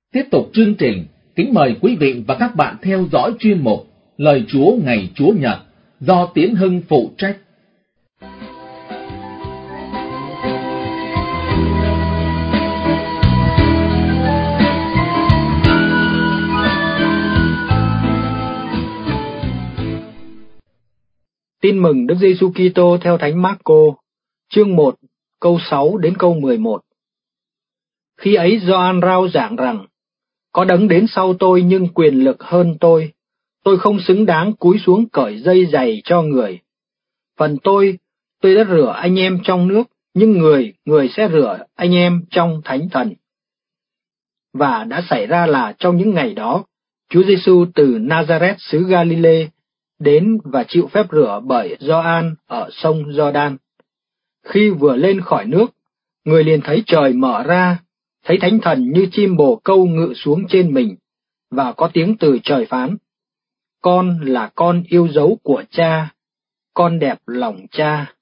Tiếp tục chương trình, kính mời quý vị và các bạn theo dõi chuyên mục Lời Chúa ngày Chúa Nhật do Tiến Hưng phụ trách. Tin mừng Đức Giêsu Kitô theo Thánh Mác-cô, chương 1, câu 6 đến câu 11. Khi ấy Gioan rao giảng rằng: Có đấng đến sau tôi nhưng quyền lực hơn tôi không xứng đáng cúi xuống cởi dây giày cho người. Phần tôi đã rửa anh em trong nước, nhưng người sẽ rửa anh em trong Thánh Thần. Và đã xảy ra là trong những ngày đó, Chúa Giêsu từ Nazareth xứ Galilee đến và chịu phép rửa bởi Gioan ở sông Giođan. Khi vừa lên khỏi nước, người liền thấy trời mở ra, thấy Thánh Thần như chim bồ câu ngự xuống trên mình, và có tiếng từ trời phán: Con là con yêu dấu của Cha, con đẹp lòng Cha.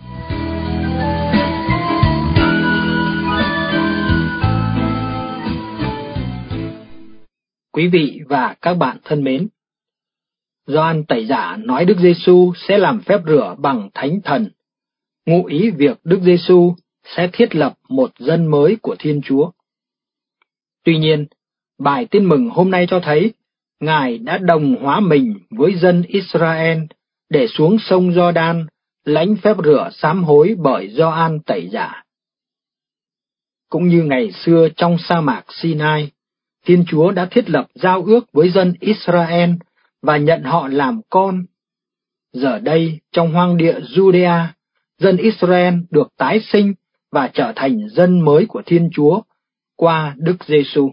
Quý vị và các bạn thân mến, Gioan Tẩy Giả nói Đức Giêsu sẽ làm phép rửa bằng Thánh Thần, ngụ ý việc Đức Giêsu sẽ thiết lập một dân mới của Thiên Chúa. Tuy nhiên, bài tin mừng hôm nay cho thấy Ngài đã đồng hóa mình với dân Israel để xuống sông Giođan lãnh phép rửa sám hối bởi Gioan Tẩy Giả. Cũng như ngày xưa trong sa mạc Sinai, Thiên Chúa đã thiết lập giao ước với dân Israel và nhận họ làm con. Giờ đây, trong hoang địa Judea, dân Israel được tái sinh và trở thành dân mới của Thiên Chúa qua Đức Giêsu.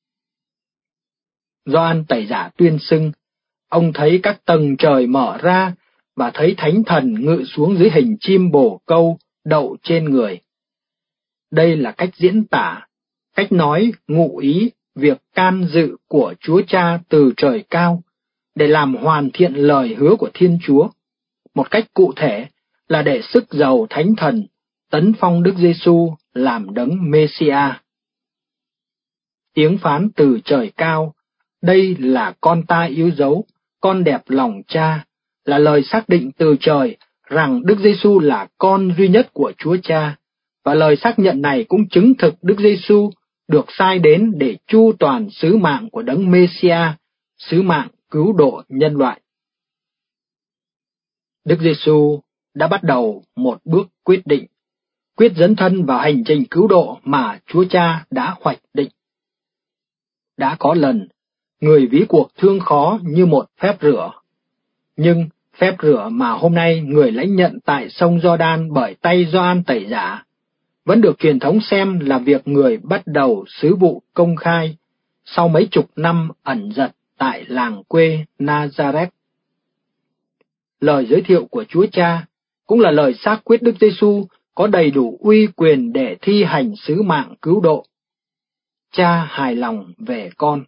Gioan Tẩy Giả tuyên xưng, ông thấy các tầng trời mở ra và thấy Thánh Thần ngự xuống dưới hình chim bồ câu đậu trên người. Đây là cách diễn tả, cách nói ngụ ý việc can dự của Chúa Cha từ trời cao để làm hoàn thiện lời hứa của Thiên Chúa. Một cách cụ thể là để sức giàu Thánh Thần tấn phong Đức Giêsu làm đấng Mê-si-a. Tiếng phán từ trời cao, đây là con ta yêu dấu, con đẹp lòng Cha, là lời xác định từ trời rằng Đức Giêsu là con duy nhất của Chúa Cha, và lời xác nhận này cũng chứng thực Đức Giêsu được sai đến để chu toàn sứ mạng của đấng Mê-si-a, sứ mạng cứu độ nhân loại. Đức Giêsu đã bắt đầu một bước quyết định, quyết dấn thân vào hành trình cứu độ mà Chúa Cha đã hoạch định. Đã có lần, người ví cuộc thương khó như một phép rửa, nhưng phép rửa mà hôm nay người lãnh nhận tại sông Giođan bởi tay Gioan Tẩy Giả vẫn được truyền thống xem là việc người bắt đầu sứ vụ công khai sau mấy chục năm ẩn dật tại làng quê Nazareth. Lời giới thiệu của Chúa Cha cũng là lời xác quyết Đức Giêsu có đầy đủ uy quyền để thi hành sứ mạng cứu độ. Cha hài lòng về con.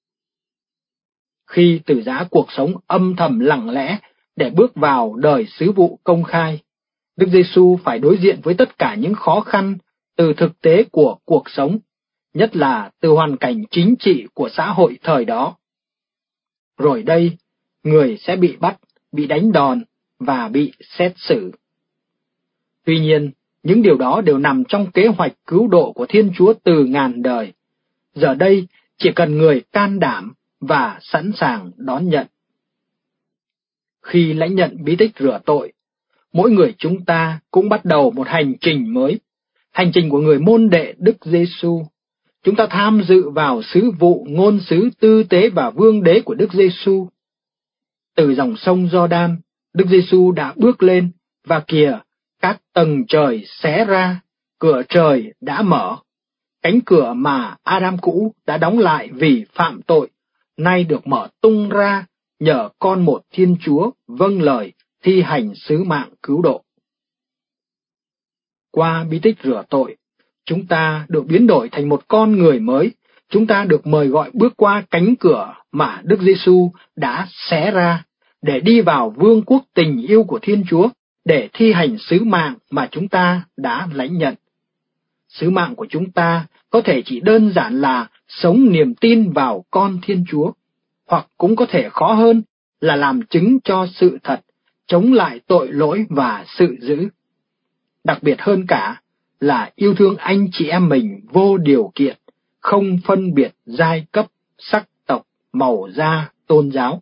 Khi từ giã cuộc sống âm thầm lặng lẽ để bước vào đời sứ vụ công khai, Đức Giêsu phải đối diện với tất cả những khó khăn từ thực tế của cuộc sống, nhất là từ hoàn cảnh chính trị của xã hội thời đó. Rồi đây, người sẽ bị bắt, bị đánh đòn và bị xét xử. Tuy nhiên, những điều đó đều nằm trong kế hoạch cứu độ của Thiên Chúa từ ngàn đời. Giờ đây, chỉ cần người can đảm và sẵn sàng đón nhận. Khi lãnh nhận bí tích rửa tội, mỗi người chúng ta cũng bắt đầu một hành trình mới, hành trình của người môn đệ Đức Giêsu. Chúng ta tham dự vào sứ vụ ngôn sứ tư tế và vương đế của Đức Giêsu. Từ dòng sông Giođan, Đức Giêsu đã bước lên, và kìa, các tầng trời xé ra, cửa trời đã mở. Cánh cửa mà Adam cũ đã đóng lại vì phạm tội, nay được mở tung ra nhờ con một Thiên Chúa vâng lời thi hành sứ mạng cứu độ. Qua bí tích rửa tội, chúng ta được biến đổi thành một con người mới. Chúng ta được mời gọi bước qua cánh cửa mà Đức Giêsu đã xé ra để đi vào vương quốc tình yêu của Thiên Chúa, để thi hành sứ mạng mà chúng ta đã lãnh nhận. Sứ mạng của chúng ta có thể chỉ đơn giản là sống niềm tin vào con Thiên Chúa, hoặc cũng có thể khó hơn là làm chứng cho sự thật, chống lại tội lỗi và sự dữ. Đặc biệt hơn cả là yêu thương anh chị em mình vô điều kiện, không phân biệt giai cấp, sắc tộc, màu da, tôn giáo.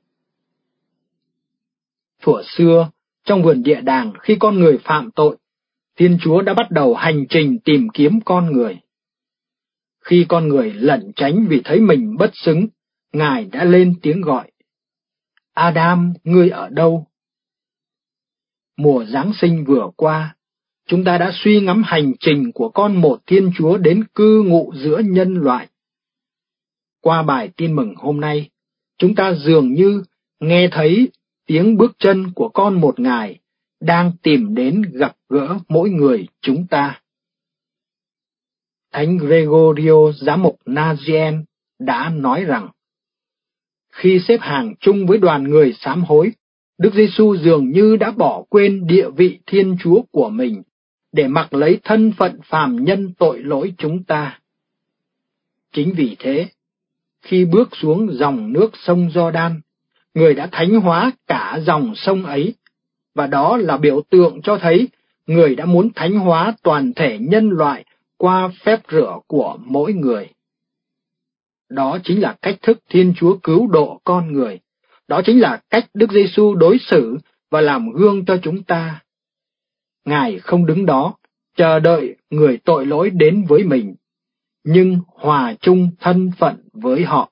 Thuở xưa, trong vườn địa đàng, khi con người phạm tội, Thiên Chúa đã bắt đầu hành trình tìm kiếm con người. Khi con người lẩn tránh vì thấy mình bất xứng, Ngài đã lên tiếng gọi: Adam, ngươi ở đâu? Mùa Giáng sinh vừa qua, chúng ta đã suy ngẫm hành trình của con một Thiên Chúa đến cư ngụ giữa nhân loại. Qua bài tin mừng hôm nay, chúng ta dường như nghe thấy tiếng bước chân của con một Ngài đang tìm đến gặp gỡ mỗi người chúng ta. Thánh Gregorio giám mục Nazianzen đã nói rằng, khi xếp hàng chung với đoàn người sám hối, Đức Giêsu dường như đã bỏ quên địa vị Thiên Chúa của mình để mặc lấy thân phận phàm nhân tội lỗi chúng ta. Chính vì thế, khi bước xuống dòng nước sông Giođan, người đã thánh hóa cả dòng sông ấy, và đó là biểu tượng cho thấy người đã muốn thánh hóa toàn thể nhân loại qua phép rửa của mỗi người. Đó chính là cách thức Thiên Chúa cứu độ con người. Đó chính là cách Đức Giêsu đối xử và làm gương cho chúng ta. Ngài không đứng đó, chờ đợi người tội lỗi đến với mình, nhưng hòa chung thân phận với họ.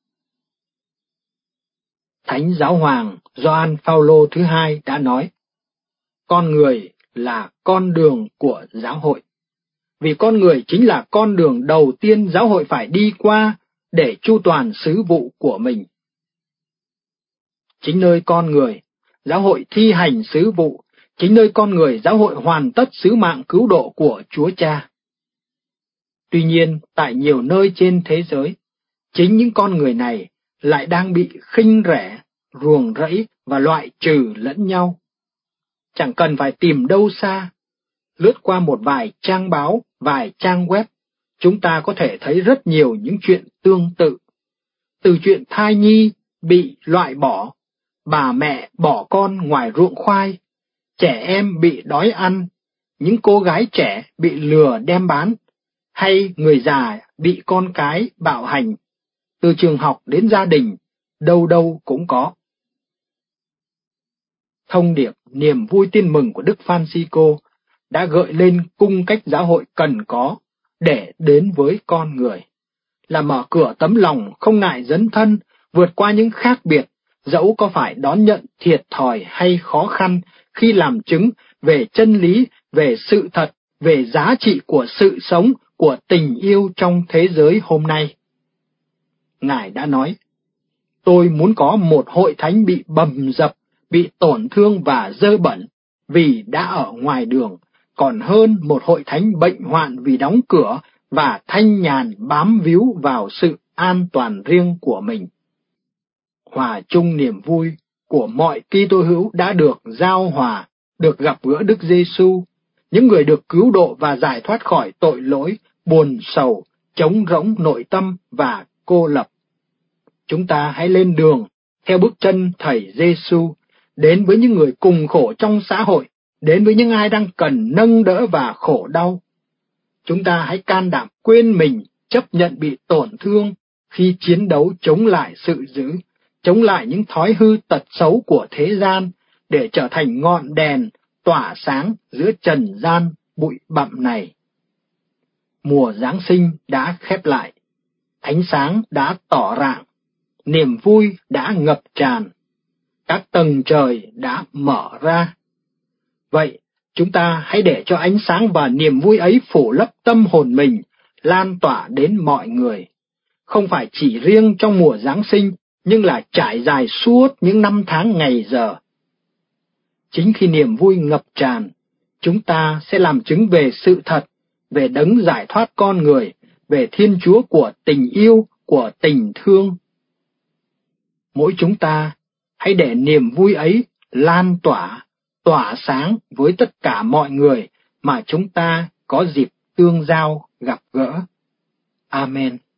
Thánh Giáo hoàng Gioan Phaolô thứ hai đã nói, con người là con đường của giáo hội, vì con người chính là con đường đầu tiên giáo hội phải đi qua để chu toàn sứ vụ của mình. Chính nơi con người, giáo hội thi hành sứ vụ, chính nơi con người giáo hội hoàn tất sứ mạng cứu độ của Chúa Cha. Tuy nhiên, tại nhiều nơi trên thế giới, chính những con người này lại đang bị khinh rẻ, ruồng rẫy và loại trừ lẫn nhau. Chẳng cần phải tìm đâu xa, lướt qua một vài trang báo, vài trang web, chúng ta có thể thấy rất nhiều những chuyện tương tự. Từ chuyện thai nhi bị loại bỏ, bà mẹ bỏ con ngoài ruộng khoai, trẻ em bị đói ăn, những cô gái trẻ bị lừa đem bán, hay người già bị con cái bạo hành, từ trường học đến gia đình, đâu đâu cũng có. Thông điệp niềm vui tin mừng của Đức Francisco đã gợi lên cung cách giáo hội cần có để đến với con người, là mở cửa tấm lòng không ngại dấn thân, vượt qua những khác biệt, dẫu có phải đón nhận thiệt thòi hay khó khăn khi làm chứng về chân lý, về sự thật, về giá trị của sự sống, của tình yêu trong thế giới hôm nay. Ngài đã nói, tôi muốn có một hội thánh bị bầm dập, bị tổn thương và dơ bẩn, vì đã ở ngoài đường, còn hơn một hội thánh bệnh hoạn vì đóng cửa và thanh nhàn bám víu vào sự an toàn riêng của mình. Hòa chung niềm vui của mọi Kitô hữu đã được giao hòa, được gặp gỡ Đức Giêsu, những người được cứu độ và giải thoát khỏi tội lỗi, buồn sầu, trống rỗng nội tâm và cô lập. Chúng ta hãy lên đường theo bước chân Thầy Giêsu, đến với những người cùng khổ trong xã hội, đến với những ai đang cần nâng đỡ và khổ đau. Chúng ta hãy can đảm quên mình, chấp nhận bị tổn thương khi chiến đấu chống lại sự dữ, chống lại những thói hư tật xấu của thế gian, để trở thành ngọn đèn tỏa sáng giữa trần gian bụi bặm này. Mùa Giáng sinh đã khép lại, ánh sáng đã tỏ rạng, niềm vui đã ngập tràn, các tầng trời đã mở ra. Vậy, chúng ta hãy để cho ánh sáng và niềm vui ấy phủ lấp tâm hồn mình, lan tỏa đến mọi người. Không phải chỉ riêng trong mùa Giáng sinh, nhưng là trải dài suốt những năm tháng ngày giờ. Chính khi niềm vui ngập tràn, chúng ta sẽ làm chứng về sự thật, về đấng giải thoát con người, về Thiên Chúa của tình yêu, của tình thương. Mỗi chúng ta hãy để niềm vui ấy lan tỏa sáng với tất cả mọi người mà chúng ta có dịp tương giao gặp gỡ. Amen.